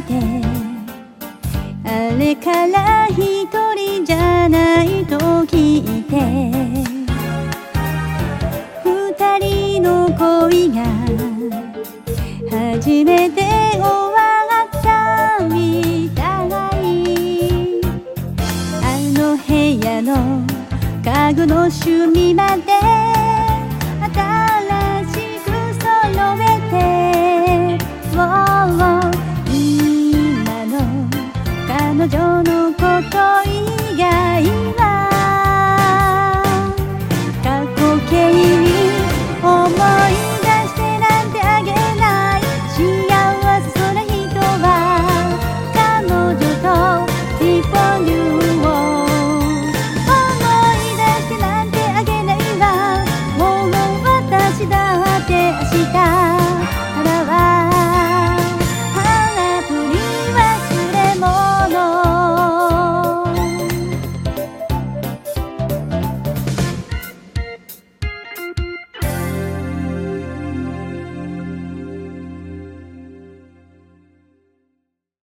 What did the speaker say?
てあれから一人じゃないと聞いて二人の恋が初めて終わったみたい。あの部屋の家具の隅まで